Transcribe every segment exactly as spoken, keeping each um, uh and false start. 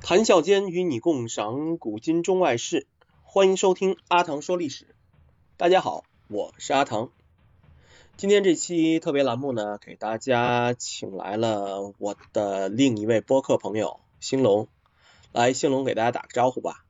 谈笑间与你共赏古今中外事，欢迎收听阿唐说历史。大家好，我是阿唐。今天这期特别栏目呢，给大家请来了我的另一位播客朋友兴隆。来，兴隆给大家打个招呼吧。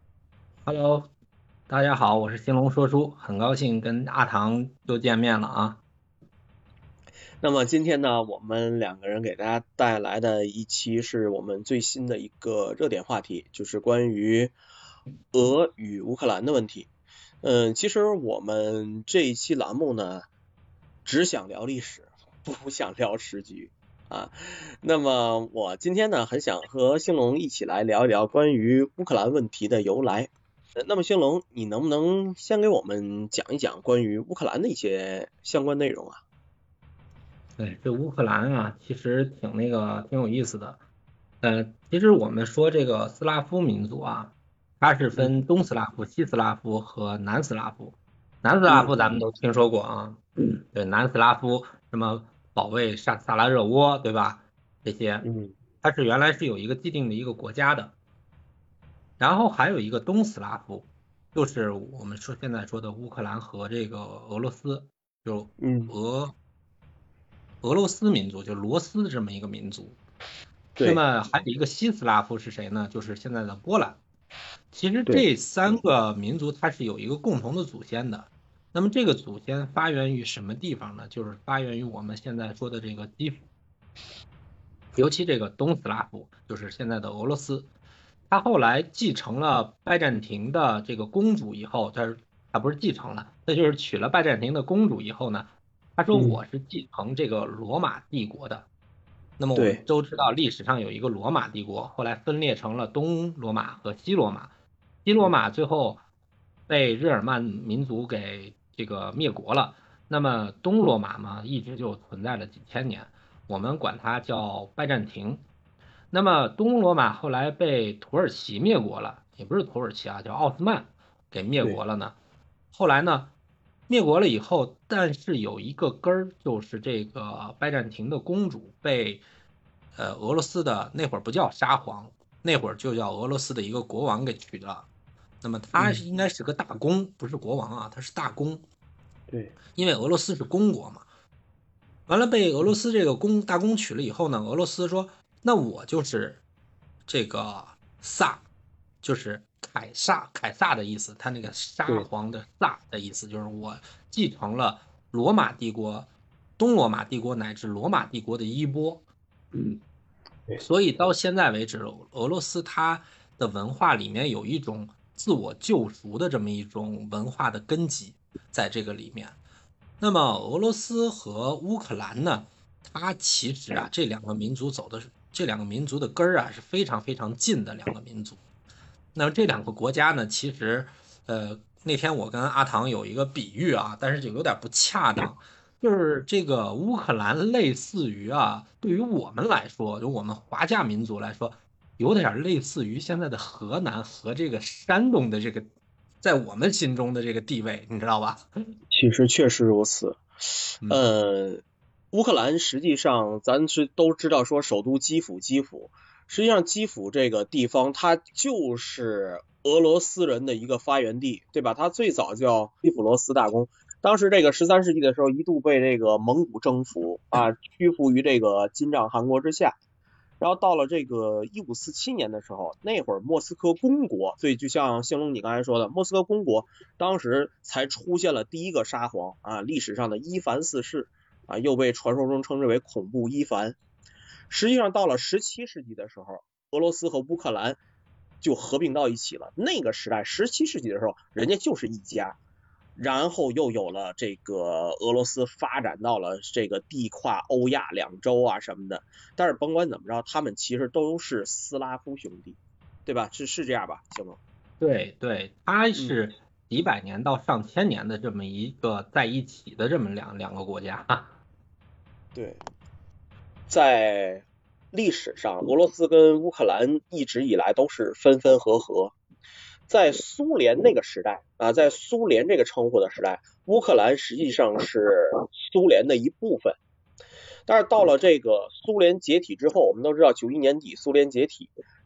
Hello，大家好，我是兴隆说书，很高兴跟阿唐又见面了啊。 那么今天呢，我们两个人给大家带来的一期是我们最新的一个热点话题，就是关于俄与乌克兰的问题。嗯，其实我们这一期栏目呢，只想聊历史，不想聊时局啊。那么我今天呢，很想和兴隆一起来聊一聊关于乌克兰问题的由来。那么兴隆，你能不能先给我们讲一讲关于乌克兰的一些相关内容啊？ 对，这乌克兰啊，其实挺那个挺有意思的。呃，其实我们说这个斯拉夫民族啊，它是嗯分东斯拉夫、西斯拉夫和南斯拉夫。南斯拉嗯夫咱们都听说过啊，对，南斯拉夫什么保卫萨萨拉热窝，对吧？这些， 嗯它是原来是有一个既定的一个国家的。然后还有一个东斯拉夫，就是我们说现在说的乌克兰和这个俄罗斯，就嗯， 俄俄罗斯民族，就罗斯的这么一个民族。那对么还有一个西斯拉夫是谁呢？就是现在的波兰。其实对， 这三个民族它是有一个共同的祖先的。那么这个祖先发源于什么地方呢？就是发源于我们现在说的这个基辅，尤其这个东斯拉夫，就是现在的俄罗斯。他后来继承了拜占庭的这个公主以后，他他不是继承了，那就是娶了拜占庭的公主以后呢，他说嗯我是继承这个罗马帝国的。那么我们对， 都知道历史上有一个罗马帝国，后来分裂成了东罗马和西罗马。西罗马最后被日耳曼民族给这个灭国了。那么东罗马嘛，一直就存在了几千年，我们管它叫拜占庭。那么东罗马后来被土耳其灭国了，也不是土耳其啊，叫奥斯曼给灭对， 国了呢。后来呢，灭国了以后，但是有一个根儿，就是这个拜占庭的公主被呃俄罗斯的那会儿不叫沙皇，那会儿就叫俄罗斯的一个国王给娶了。那么他嗯是应该是个大公，不是国王啊，他是大公， 对， 因为俄罗斯是公国嘛。完了被俄罗斯这个公大公娶了以后呢，俄罗斯说，那我就是这个萨，就是凯撒，凯撒的意思，他那个沙对， 皇的萨的意思就是我继承了罗马帝国、东罗马帝国乃至罗马帝国的衣钵。嗯， 对， 所以到现在为止，俄罗斯它的文化里面有一种自我救赎的这么一种文化的根基在这个里面。那么俄罗斯和乌克兰呢，它其实啊这两个民族走的是这两个民族的根儿啊是非常非常近的两个民族。那么这两个国家呢，其实呃那天我跟阿唐有一个比喻啊，但是就有点不恰当。就是这个乌克兰类似于啊，对于我们来说，就我们华夏民族来说，有点类似于现在的河南和这个山东的这个，在我们心中的这个地位，你知道吧？ 其实确实如此。 嗯， 呃，乌克兰实际上咱是都知道说首都基辅，基辅实际上基辅这个地方它就是俄罗斯人的一个发源地，对吧？它最早叫基辅罗斯大公，当时这个十三世纪的时候一度被这个蒙古征服啊，屈服于这个金帐汗国之下。然后到了这个一五四七年的时候，那会儿莫斯科公国，所以就像兴隆你刚才说的，莫斯科公国当时才出现了第一个沙皇啊，历史上的伊凡四世啊，又被传说中称之为恐怖伊凡。实际上到了十七世纪的时候，俄罗斯和乌克兰就合并到一起了。那个时代，十七世纪的时候，人家就是一家。然后又有了这个俄罗斯发展到了这个地跨欧亚两洲啊什么的，但是甭管怎么着，他们其实都是斯拉夫兄弟，对吧？是是这样吧，行吗？ 对对，它嗯， 是几百年到上千年的这么一个在一起的这么两两个国家。 对，在历史上，俄罗斯跟乌克兰一直以来都是分分合合。在苏联那个时代啊，在苏联这个称呼的时代，乌克兰实际上是苏联的一部分。但是到了这个苏联解体之后，我们都知道九一年底苏联解体，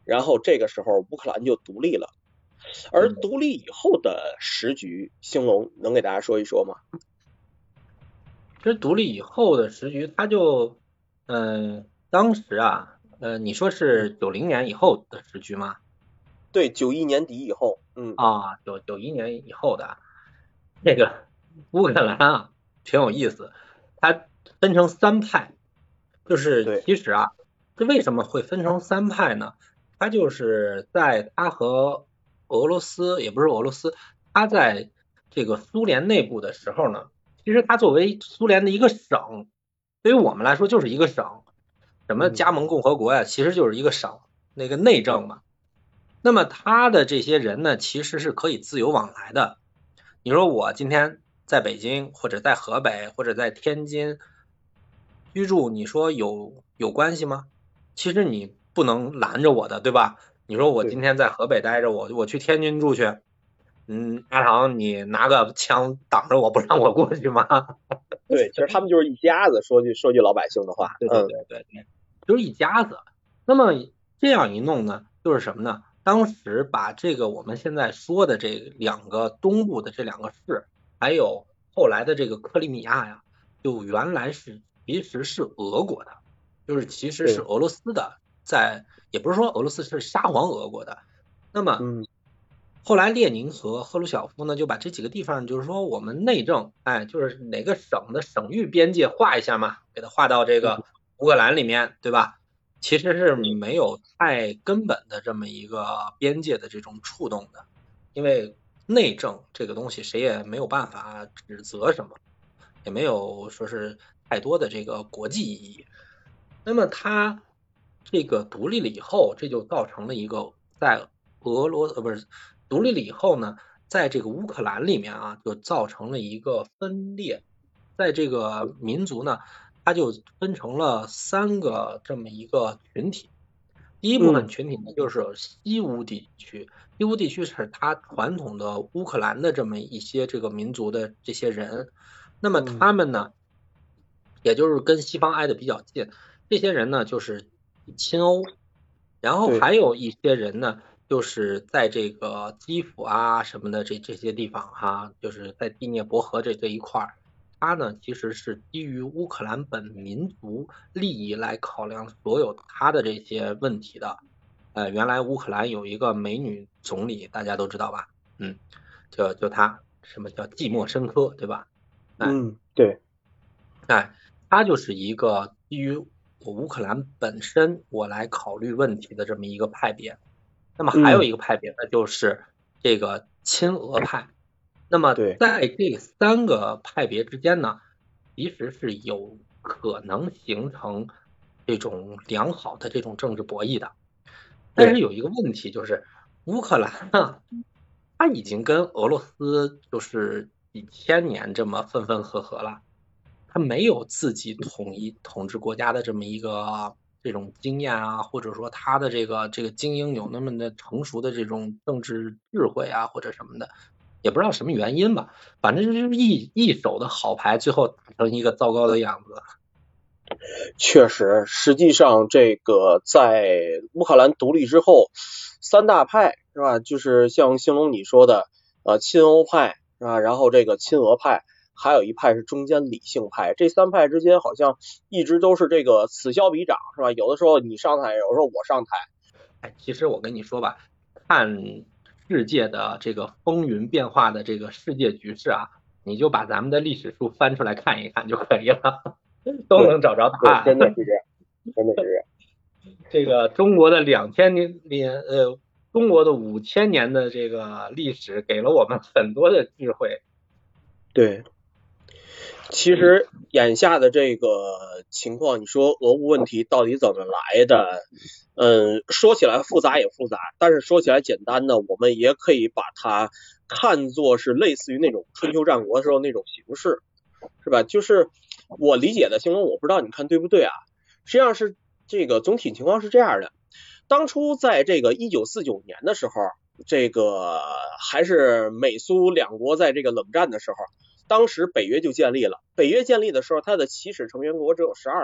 然后这个时候乌克兰就独立了。而独立以后的时局，兴隆能给大家说一说吗？ 其实独立以后的时局，它就，嗯、呃，当时啊，呃，你说是九零年以后的时局吗？ 对，九一年底以后，嗯， 啊，九九一年以后的这个乌克兰啊，挺有意思，它分成三派，就是对， 其实啊，这为什么会分成三派呢？它就是在它和俄罗斯，也不是俄罗斯，它在这个苏联内部的时候呢，其实它作为苏联的一个省，对于我们来说就是一个省，什么加盟共和国呀，其实就是一个省，那个内政嘛。那么他的这些人呢，其实是可以自由往来的。你说我今天在北京，或者在河北，或者在天津居住，你说有有关系吗？其实你不能拦着我的，对吧？你说我今天在河北待着，我我去天津住去，嗯，阿长你拿个枪挡着我不让我过去吗？ 对，其实他们就是一家子，说句说句老百姓的话， 对对嗯， 对对对，就是一家子。那么这样一弄呢，就是什么呢？当时把这个我们现在说的这两个东部的这两个市，还有后来的这个克里米亚呀，就原来是其实是俄国的，就是其实是对， 俄罗斯的，在也不是说俄罗斯是沙皇俄国的。那么嗯， 后来列宁和赫鲁晓夫呢，就把这几个地方，就是说我们内政，哎，就是哪个省的省域边界画一下嘛，给它划到这个乌克兰里面，对吧？其实是没有太根本的这么一个边界的这种触动的，因为内政这个东西谁也没有办法指责什么，也没有说是太多的这个国际意义。那么它这个独立了以后，这就造成了一个在俄罗呃不是独立了以后呢，在这个乌克兰里面啊，就造成了一个分裂，在这个民族呢，它就分成了三个这么一个群体。第一部分嗯， 群体呢，就是西乌地区，西乌地区是它传统的乌克兰的这么一些这个民族的这些人，那么嗯， 他们呢，也就是跟西方挨得比较近，这些人呢就是亲欧，然后对， 还有一些人呢，就是在这个基辅啊什么的这这些地方哈、啊，就是在第聂伯河这这一块儿，他呢其实是基于乌克兰本民族利益来考量所有他的这些问题的。呃，原来乌克兰有一个美女总理，大家都知道吧？嗯，就就他，什么叫季莫申科，对吧？哎嗯，对， 哎，他就是一个基于我乌克兰本身我来考虑问题的这么一个派别。那么还有嗯， 一个派别呢，就是这个亲俄派。那么对， 在这三个派别之间呢，其实是有可能形成这种良好的这种政治博弈的。但是对， 有一个问题就是，乌克兰啊，它已经跟俄罗斯就是几千年这么分分合合了，它没有自己统一统治国家的这么一个这种经验啊，或者说它的这个这个精英有那么的成熟的这种政治智慧啊，或者什么的，也不知道什么原因吧，反正就是一一手的好牌，最后打成一个糟糕的样子。 确实，实际上这个在乌克兰独立之后，三大派是吧？就是像兴隆你说的，呃，亲欧派是吧？然后这个亲俄派，还有一派是中间理性派。这三派之间好像一直都是这个此消彼长是吧？有的时候你上台，有的时候我上台。 哎，其实我跟你说吧，看世界的这个风云变化的这个世界局势啊，你就把咱们的历史书翻出来看一看就可以了，都对能找着答对，真的案。 是这样，真的是这样。 这个中国的两千年年呃，中国的五千年的这个历史给了我们很多的智慧。 对。其实眼下的这个情况，你说俄乌问题到底怎么来的？嗯，说起来复杂也复杂，但是说起来简单呢，我们也可以把它看作是类似于那种春秋战国时候那种形式，是吧？就是我理解的形容，我不知道你看对不对啊？实际上是这个总体情况是这样的：当初在这个一九四九年的时候，这个还是美苏两国在这个冷战的时候。当时北约就建立了，北约建立的时候，它的起始成员国只有十二个，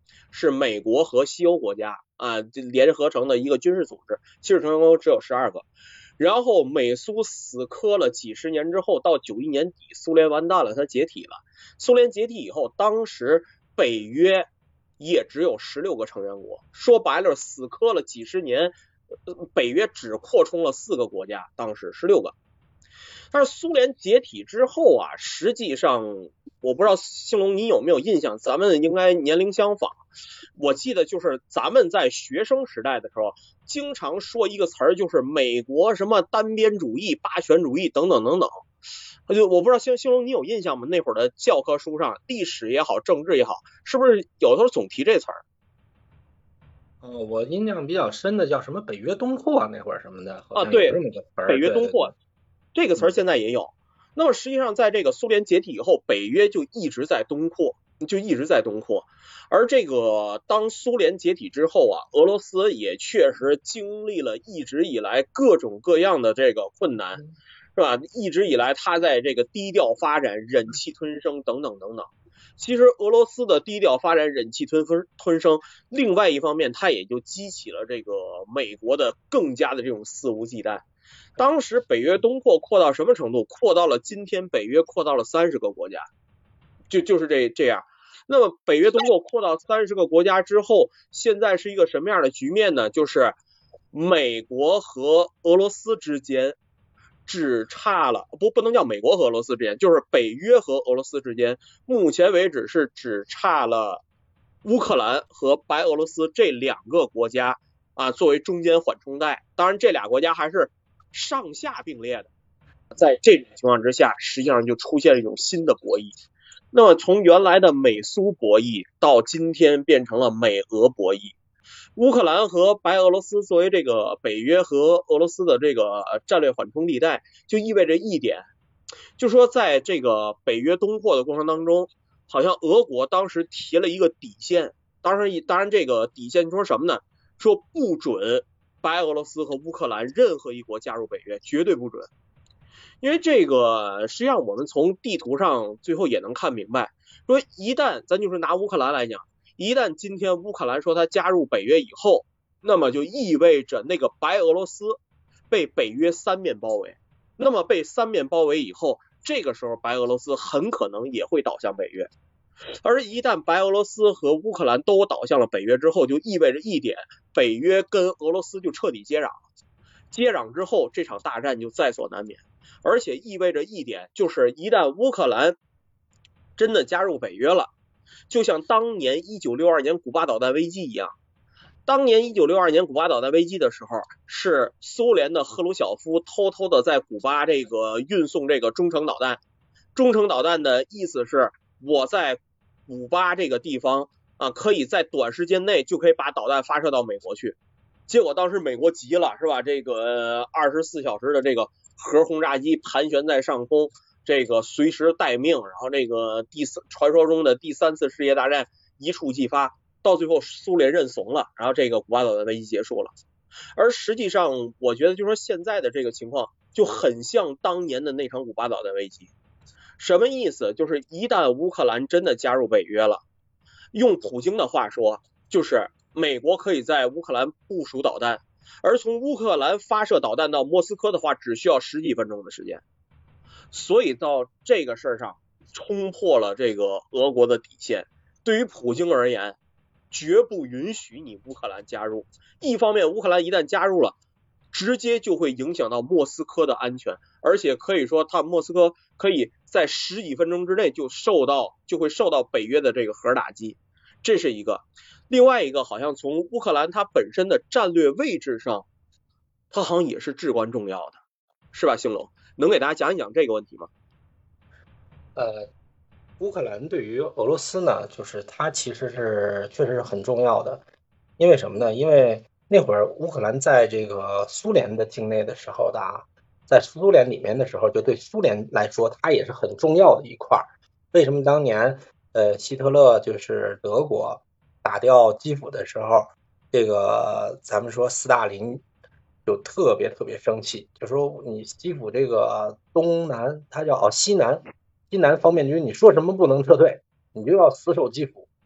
是美国和西欧国家啊联合成的一个军事组织，其实成员国只有十二个。然后美苏死磕了几十年之后，到九一年底，苏联完蛋了，它解体了。苏联解体以后，当时北约也只有十六个成员国，说白了，死磕了几十年，北约只扩充了四个国家，当时十六个。但是苏联解体之后啊，实际上我不知道兴隆你有没有印象，咱们应该年龄相仿。我记得就是咱们在学生时代的时候，经常说一个词儿，就是美国什么单边主义、霸权主义等等等等。就我不知道兴兴隆你有印象吗？那会儿的教科书上，历史也好，政治也好，是不是有的时候总提这词儿？ 哦，我印象比较深的叫什么北约东扩那会儿什么的，好啊， 像有对， 这么个词儿。 北约东扩这个词儿嗯现在也有。那么实际上，在这个苏联解体以后，北约就一直在东扩，就一直在东扩。而这个当苏联解体之后啊，俄罗斯也确实经历了一直以来各种各样的这个困难，是吧？一直以来，它在这个低调发展、忍气吞声等等等等。其实俄罗斯的低调发展、忍气吞分吞声，另外一方面，它也就激起了这个美国的更加的这种肆无忌惮。当时北约东扩扩到什么程度？扩到了今天北约扩到了三十个国家，就就是这这样。那么北约东扩扩到三十个国家之后，现在是一个什么样的局面呢？就是美国和俄罗斯之间只差了，不不能叫美国和俄罗斯之间，就是北约和俄罗斯之间，目前为止是只差了乌克兰和白俄罗斯这两个国家啊，作为中间缓冲带。当然，这俩国家还是上下并列的。在这种情况之下，实际上就出现了一种新的博弈。那么从原来的美苏博弈到今天变成了美俄博弈。乌克兰和白俄罗斯作为这个北约和俄罗斯的这个战略缓冲地带，就意味着一点，就说在这个北约东扩的过程当中，好像俄国当时提了一个底线，当然当然这个底线说什么呢？说不准白俄罗斯和乌克兰任何一国加入北约，绝对不准。因为这个实际上我们从地图上最后也能看明白，说一旦咱就是拿乌克兰来讲，一旦今天乌克兰说他加入北约以后，那么就意味着那个白俄罗斯被北约三面包围。那么被三面包围以后，这个时候白俄罗斯很可能也会倒向北约。而一旦白俄罗斯和乌克兰都倒向了北约之后，就意味着一点，北约跟俄罗斯就彻底接壤。接壤之后，这场大战就在所难免。而且意味着一点，就是一旦乌克兰真的加入北约了，就像当年一九六二年古巴导弹危机一样。当年一九六二年古巴导弹危机的时候，是苏联的赫鲁晓夫偷偷的在古巴这个运送这个中程导弹。中程导弹的意思是，我在古巴这个地方啊，可以在短时间内就可以把导弹发射到美国去。结果当时美国急了，是吧？这个二十四小时的这个核轰炸机盘旋在上空，这个随时待命，然后这个第三传说中的第三次世界大战一触即发，到最后苏联认怂了，然后这个古巴导弹危机结束了。而实际上，我觉得就是说现在的这个情况就很像当年的那场古巴导弹危机。什么意思？就是一旦乌克兰真的加入北约了，用普京的话说，就是美国可以在乌克兰部署导弹，而从乌克兰发射导弹到莫斯科的话，只需要十几分钟的时间。所以到这个事儿上，冲破了这个俄国的底线。对于普京而言，绝不允许你乌克兰加入。一方面，乌克兰一旦加入了，直接就会影响到莫斯科的安全，而且可以说，他莫斯科可以在十几分钟之内就受到就会受到北约的这个核打击，这是一个。另外一个，好像从乌克兰它本身的战略位置上，它好像也是至关重要的，是吧？兴隆，能给大家讲一讲这个问题吗？ 呃，乌克兰对于俄罗斯呢，就是它其实是确实是很重要的，因为什么呢？因为那会儿乌克兰在这个苏联的境内的时候的啊，在苏联里面的时候，就对苏联来说，它也是很重要的一块儿。为什么当年呃希特勒就是德国打掉基辅的时候，这个咱们说斯大林就特别特别生气，就说你基辅这个东南，它叫哦西南西南方面军，你说什么不能撤退，你就要死守基辅。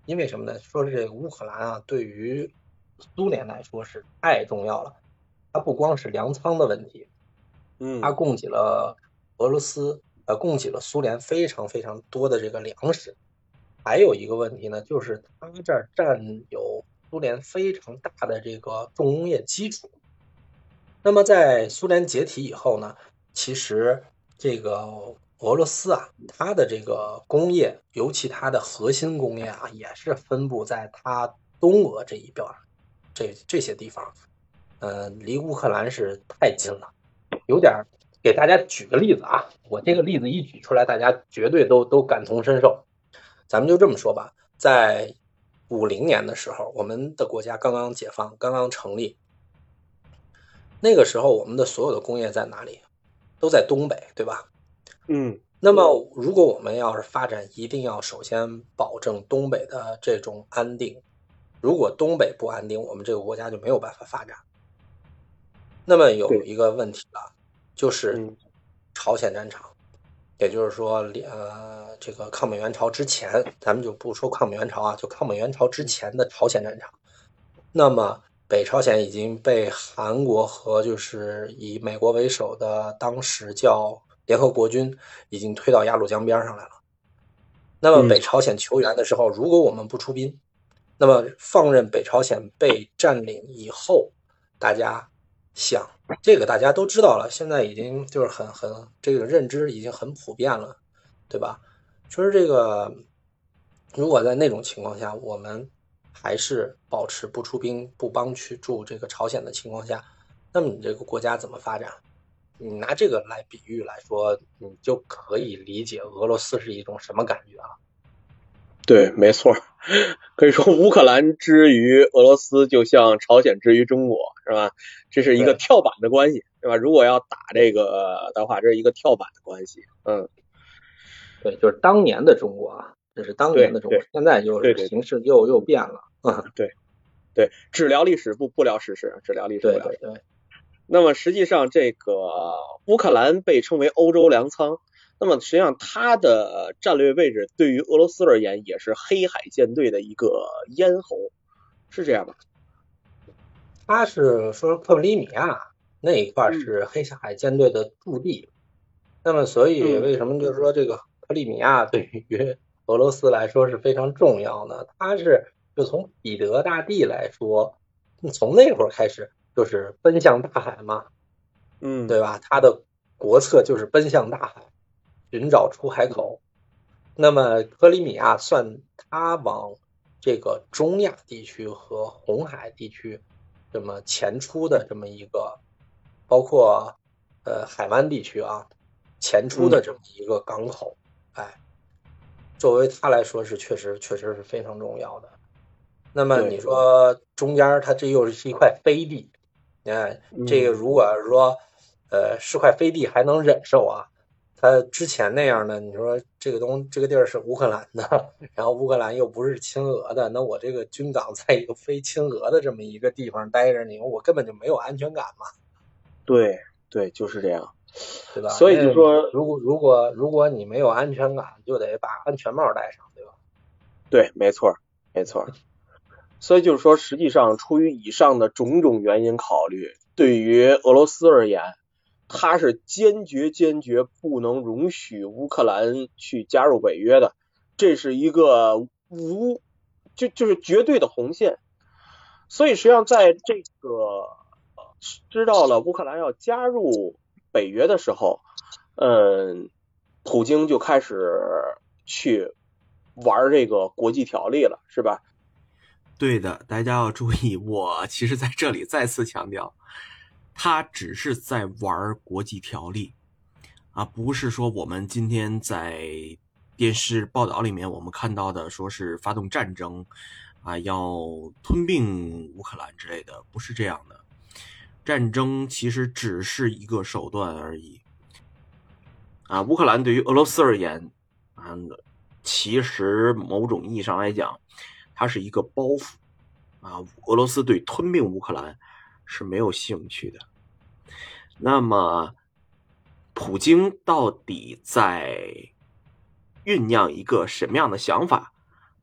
因为什么呢？说是这个乌克兰啊，对于苏联来说是太重要了。它不光是粮仓的问题，它嗯供给了俄罗斯，呃，供给了苏联非常非常多的这个粮食。还有一个问题呢，就是它这儿占有苏联非常大的这个重工业基础。那么在苏联解体以后呢，其实这个俄罗斯啊，它的这个工业，尤其它的核心工业啊，也是分布在它东俄这一边儿，这这些地方，呃，离乌克兰是太近了，有点儿。给大家举个例子啊，我这个例子一举出来，大家绝对都都感同身受。咱们就这么说吧，在五零年的时候，我们的国家刚刚解放，刚刚成立。那个时候，我们的所有的工业在哪里？都在东北，对吧？ 嗯， 那么，如果我们要是发展，一定要首先保证东北的这种安定。如果东北不安定，我们这个国家就没有办法发展。那么有一个问题了，就是朝鲜战场，也就是说，呃，这个抗美援朝之前，咱们就不说抗美援朝啊，就抗美援朝之前的朝鲜战场。那么北朝鲜已经被韩国和就是以美国为首的当时叫联合国军已经推到鸭绿江边上来了。那么北朝鲜求援的时候，如果我们不出兵，那么放任北朝鲜被占领以后，大家想，这个大家都知道了，现在已经就是很很这个认知已经很普遍了，对吧？说是这个，如果在那种情况下，我们还是保持不出兵、不帮去助这个朝鲜的情况下，那么你这个国家怎么发展？你拿这个来比喻来说，你就可以理解俄罗斯是一种什么感觉啊？ 对，没错，可以说乌克兰之于俄罗斯，就像朝鲜之于中国，是吧？这是一个跳板的关系，对吧？如果要打这个的话，这是一个跳板的关系。嗯， 对，就是当年的中国啊，这是当年的中国，现在就是形势又又变了。 嗯，对对，只聊历史不不聊事实，只聊历史不聊事实。 对对对。 那么实际上，这个乌克兰被称为欧洲粮仓。那么实际上，它的战略位置对于俄罗斯而言，也是黑海舰队的一个咽喉，是这样吗？ 它是说克里米亚那一块是黑海舰队的驻地，嗯、那么所以为什么就是说这个克里米亚对于俄罗斯来说是非常重要呢？它是就从彼得大帝来说，从那会儿开始就是奔向大海嘛， 嗯， 对吧？它的国策就是奔向大海，寻找出海口。那么克里米亚算它往这个中亚地区和红海地区这么前出的这么一个，包括呃海湾地区啊前出的这么一个港口，哎，作为它来说是确实确实是非常重要的。那么你说中间它这又是一块飞地，哎，这个如果是说呃是块飞地还能忍受啊。他之前那样的，你说这个东这个地儿是乌克兰的，然后乌克兰又不是亲俄的，那我这个军港在一个非亲俄的这么一个地方待着，你我根本就没有安全感嘛。 对对，就是这样， 对吧？ 所以就说， 如果如果如果你没有安全感，就得把安全帽戴上，对吧？ 对，没错没错。所以就是说，实际上出于以上的种种原因考虑，对于俄罗斯而言，他是坚决坚决不能容许乌克兰去加入北约的，这是一个无就就是绝对的红线。所以实际上在这个知道了乌克兰要加入北约的时候，嗯，普京就开始去玩这个国际条例了，是吧？ 对的，大家要注意，我其实在这里再次强调，他只是在玩国际条例啊，不是说我们今天在电视报道里面我们看到的说是发动战争啊，要吞并乌克兰之类的，不是这样的。战争其实只是一个手段而已啊。乌克兰对于俄罗斯而言啊，其实某种意义上来讲，它是一个包袱啊，俄罗斯对吞并乌克兰是没有兴趣的。那么，普京到底在酝酿一个什么样的想法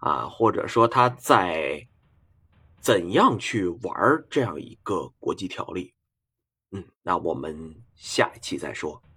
啊，或者说他在怎样去玩这样一个国际条例。嗯，那我们下一期再说。